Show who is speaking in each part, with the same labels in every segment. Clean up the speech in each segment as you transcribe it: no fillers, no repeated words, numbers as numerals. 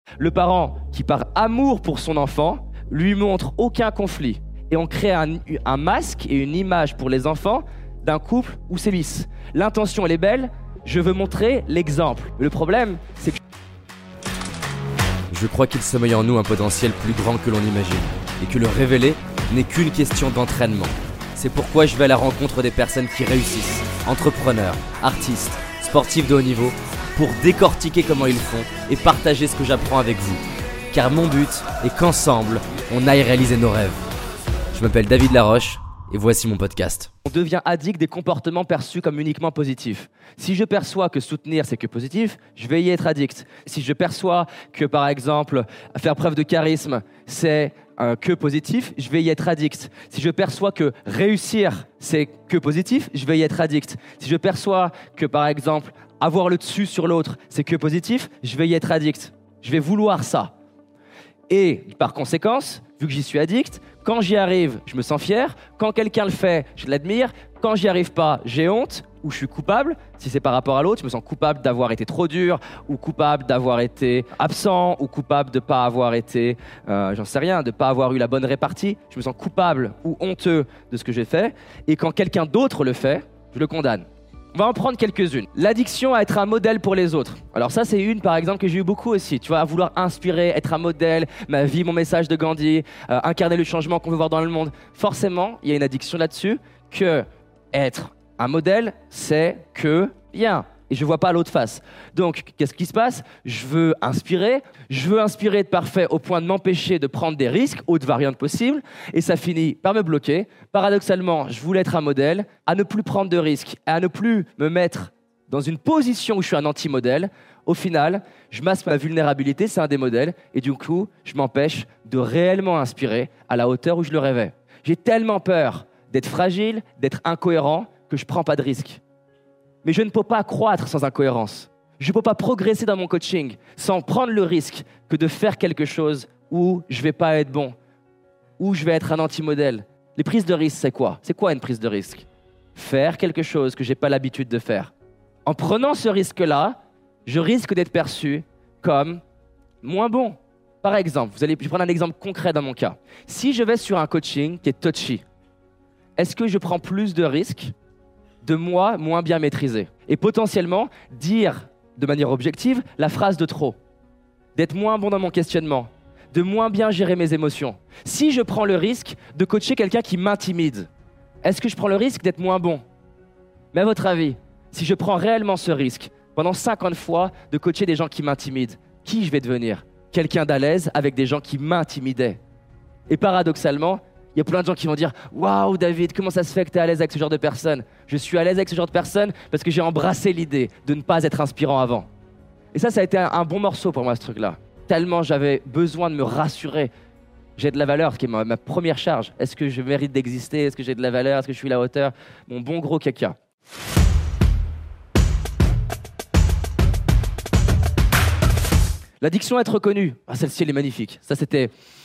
Speaker 1: Le parent qui, par amour pour son enfant, lui montre aucun conflit. Et on crée un masque et une image pour les enfants d'un couple où c'est lisse. L'intention, elle est belle, je veux montrer l'exemple. Le problème, c'est que...
Speaker 2: Je crois qu'il sommeille en nous un potentiel plus grand que l'on imagine, et que le révéler n'est qu'une question d'entraînement. C'est pourquoi je vais à la rencontre des personnes qui réussissent, entrepreneurs, artistes, sportifs de haut niveau, pour décortiquer comment ils font et partager ce que j'apprends avec vous. Car mon but est qu'ensemble, on aille réaliser nos rêves. Je m'appelle David Laroche, et voici mon podcast.
Speaker 1: On devient addict des comportements perçus comme uniquement positifs. Si je perçois que soutenir, c'est que positif, je vais y être addict. Si je perçois que, par exemple, faire preuve de charisme, c'est que positif, je vais y être addict. Si je perçois que réussir, c'est que positif, je vais y être addict. Si je perçois que, par exemple, avoir le dessus sur l'autre, c'est que positif, je vais y être addict. Je vais vouloir ça. Et par conséquence, vu que j'y suis addict, quand j'y arrive, je me sens fier. Quand quelqu'un le fait, je l'admire. Quand j'y arrive pas, j'ai honte ou je suis coupable. Si c'est par rapport à l'autre, je me sens coupable d'avoir été trop dur ou coupable d'avoir été absent ou coupable de ne pas avoir été, j'en sais rien, de ne pas avoir eu la bonne répartie. Je me sens coupable ou honteux de ce que j'ai fait. Et quand quelqu'un d'autre le fait, je le condamne. On va en prendre quelques-unes. L'addiction à être un modèle pour les autres. Alors ça, c'est une, par exemple, que j'ai eu beaucoup aussi. Tu vois, à vouloir inspirer, être un modèle, ma vie, mon message de Gandhi, incarner le changement qu'on veut voir dans le monde. Forcément, il y a une addiction là-dessus que être un modèle, c'est que bien. Et je ne vois pas l'autre face. Donc, qu'est-ce qui se passe ? Je veux inspirer de parfait au point de m'empêcher de prendre des risques, haute variante possible, et ça finit par me bloquer. Paradoxalement, je voulais être un modèle, à ne plus prendre de risques, à ne plus me mettre dans une position où je suis un anti-modèle. Au final, je masse ma vulnérabilité, c'est un des modèles, et du coup, je m'empêche de réellement inspirer à la hauteur où je le rêvais. J'ai tellement peur d'être fragile, d'être incohérent, que je ne prends pas de risques. Mais je ne peux pas croître sans incohérence. Je ne peux pas progresser dans mon coaching sans prendre le risque que de faire quelque chose où je ne vais pas être bon, où je vais être un anti-modèle. Les prises de risque, c'est quoi ? C'est quoi une prise de risque ? Faire quelque chose que je n'ai pas l'habitude de faire. En prenant ce risque-là, je risque d'être perçu comme moins bon. Par exemple, je vais prendre un exemple concret dans mon cas. Si je vais sur un coaching qui est touchy, est-ce que je prends plus de risques de moi moins bien maîtrisé et potentiellement dire de manière objective la phrase de trop, d'être moins bon dans mon questionnement, de moins bien gérer mes émotions. Si je prends le risque de coacher quelqu'un qui m'intimide, est-ce que je prends le risque d'être moins bon ? Mais à votre avis, si je prends réellement ce risque pendant 50 fois de coacher des gens qui m'intimident, qui je vais devenir ? Quelqu'un d'à l'aise avec des gens qui m'intimidaient. Et paradoxalement, il y a plein de gens qui vont dire « Waouh David, comment ça se fait que tu es à l'aise avec ce genre de personnes ?» Je suis à l'aise avec ce genre de personnes parce que j'ai embrassé l'idée de ne pas être inspirant avant. Et ça a été un bon morceau pour moi, ce truc-là. Tellement j'avais besoin de me rassurer. J'ai de la valeur, ce qui est ma première charge. Est-ce que je mérite d'exister ? Est-ce que j'ai de la valeur ? Est-ce que je suis à la hauteur ? Mon bon gros caca. L'addiction à être reconnu. Ah, celle-ci, elle est magnifique. Ça, c'était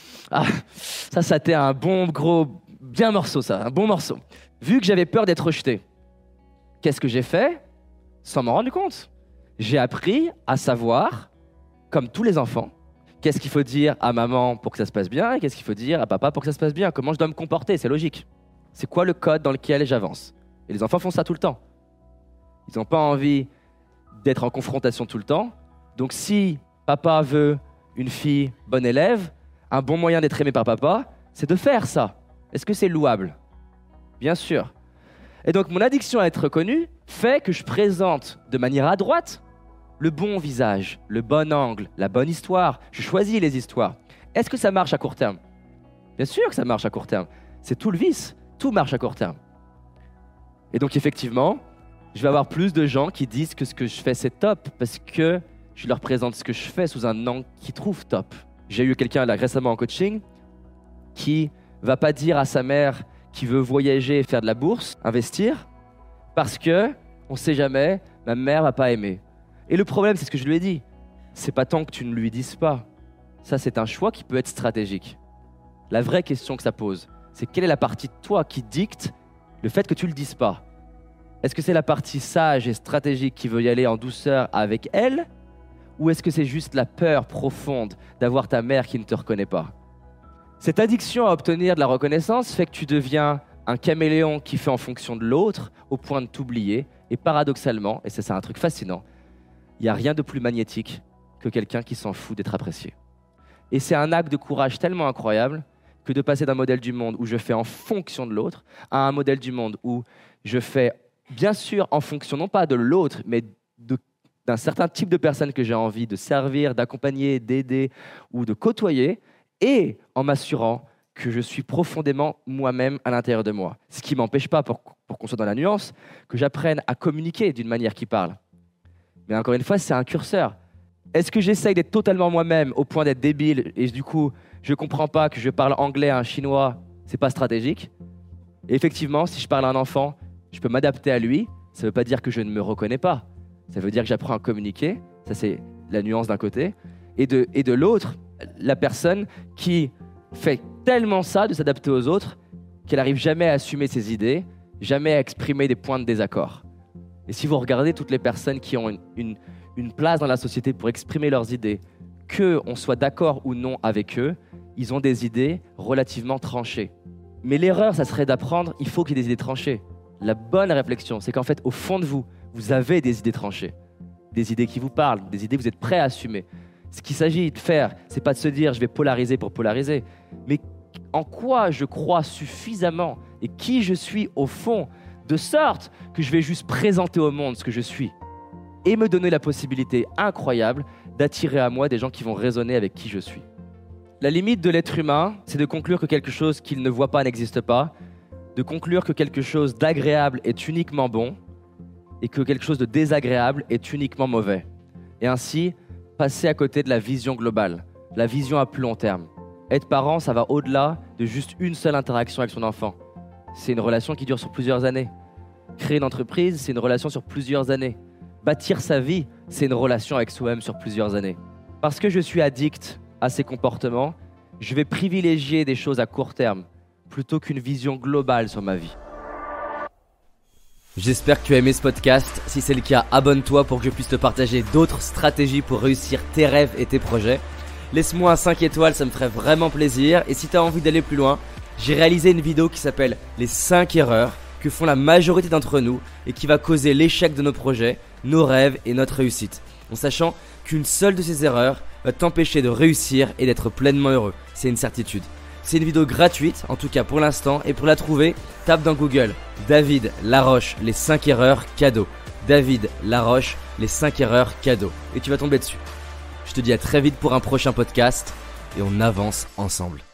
Speaker 1: un bon, gros, bien morceau, ça. Un bon morceau. Vu que j'avais peur d'être rejeté, qu'est-ce que j'ai fait ? Sans m'en rendre compte. J'ai appris à savoir, comme tous les enfants, qu'est-ce qu'il faut dire à maman pour que ça se passe bien et qu'est-ce qu'il faut dire à papa pour que ça se passe bien. Comment je dois me comporter, c'est logique. C'est quoi le code dans lequel j'avance ? Et les enfants font ça tout le temps. Ils n'ont pas envie d'être en confrontation tout le temps. Donc si papa veut une fille bonne élève, un bon moyen d'être aimé par papa, c'est de faire ça. Est-ce que c'est louable ? Bien sûr. Et donc, mon addiction à être reconnu fait que je présente de manière adroite le bon visage, le bon angle, la bonne histoire. Je choisis les histoires. Est-ce que ça marche à court terme ? Bien sûr que ça marche à court terme. C'est tout le vice. Tout marche à court terme. Et donc, effectivement, je vais avoir plus de gens qui disent que ce que je fais, c'est top parce que je leur présente ce que je fais sous un angle qu'ils trouvent top. J'ai eu quelqu'un là récemment en coaching qui va pas dire à sa mère qu'il veut voyager et faire de la bourse, investir, parce que on sait jamais, ma mère va pas aimer. Et le problème, c'est ce que je lui ai dit. C'est pas tant que tu ne lui dises pas. Ça, c'est un choix qui peut être stratégique. La vraie question que ça pose, c'est quelle est la partie de toi qui dicte le fait que tu le dises pas ? Est-ce que c'est la partie sage et stratégique qui veut y aller en douceur avec elle ? Ou est-ce que c'est juste la peur profonde d'avoir ta mère qui ne te reconnaît pas? Cette addiction à obtenir de la reconnaissance fait que tu deviens un caméléon qui fait en fonction de l'autre au point de t'oublier. Et paradoxalement, et c'est un truc fascinant, il n'y a rien de plus magnétique que quelqu'un qui s'en fout d'être apprécié. Et c'est un acte de courage tellement incroyable que de passer d'un modèle du monde où je fais en fonction de l'autre à un modèle du monde où je fais bien sûr en fonction non pas de l'autre, mais d'un certain type de personne que j'ai envie de servir, d'accompagner, d'aider ou de côtoyer, et en m'assurant que je suis profondément moi-même à l'intérieur de moi. Ce qui ne m'empêche pas, pour qu'on soit dans la nuance, que j'apprenne à communiquer d'une manière qui parle. Mais encore une fois, c'est un curseur. Est-ce que j'essaye d'être totalement moi-même au point d'être débile et du coup, je ne comprends pas que je parle anglais à un Chinois, c'est pas stratégique? Et effectivement, si je parle à un enfant, je peux m'adapter à lui. Ça ne veut pas dire que je ne me reconnais pas. Ça veut dire que j'apprends à communiquer. Ça, c'est la nuance d'un côté. Et de l'autre, la personne qui fait tellement ça de s'adapter aux autres qu'elle n'arrive jamais à assumer ses idées, jamais à exprimer des points de désaccord. Et si vous regardez toutes les personnes qui ont une place dans la société pour exprimer leurs idées, qu'on soit d'accord ou non avec eux, ils ont des idées relativement tranchées. Mais l'erreur, ça serait d'apprendre, il faut qu'il y ait des idées tranchées. La bonne réflexion, c'est qu'en fait, au fond de vous, vous avez des idées tranchées, des idées qui vous parlent, des idées que vous êtes prêts à assumer. Ce qu'il s'agit de faire, c'est pas de se dire « je vais polariser pour polariser », mais en quoi je crois suffisamment et qui je suis au fond, de sorte que je vais juste présenter au monde ce que je suis et me donner la possibilité incroyable d'attirer à moi des gens qui vont résonner avec qui je suis. La limite de l'être humain, c'est de conclure que quelque chose qu'il ne voit pas n'existe pas, de conclure que quelque chose d'agréable est uniquement bon et que quelque chose de désagréable est uniquement mauvais. Et ainsi, passer à côté de la vision globale, la vision à plus long terme. Être parent, ça va au-delà de juste une seule interaction avec son enfant. C'est une relation qui dure sur plusieurs années. Créer une entreprise, c'est une relation sur plusieurs années. Bâtir sa vie, c'est une relation avec soi-même sur plusieurs années. Parce que je suis addict à ces comportements, je vais privilégier des choses à court terme plutôt qu'une vision globale sur ma vie.
Speaker 2: J'espère que tu as aimé ce podcast. Si c'est le cas, abonne-toi pour que je puisse te partager d'autres stratégies pour réussir tes rêves et tes projets. Laisse-moi un 5 étoiles, ça me ferait vraiment plaisir. Et si tu as envie d'aller plus loin, j'ai réalisé une vidéo qui s'appelle « Les 5 erreurs » que font la majorité d'entre nous et qui va causer l'échec de nos projets, nos rêves et notre réussite. En sachant qu'une seule de ces erreurs va t'empêcher de réussir et d'être pleinement heureux. C'est une certitude. C'est une vidéo gratuite, en tout cas pour l'instant, et pour la trouver, tape dans Google David Laroche, les 5 erreurs cadeaux. David Laroche, les 5 erreurs cadeaux. Et tu vas tomber dessus. Je te dis à très vite pour un prochain podcast et on avance ensemble.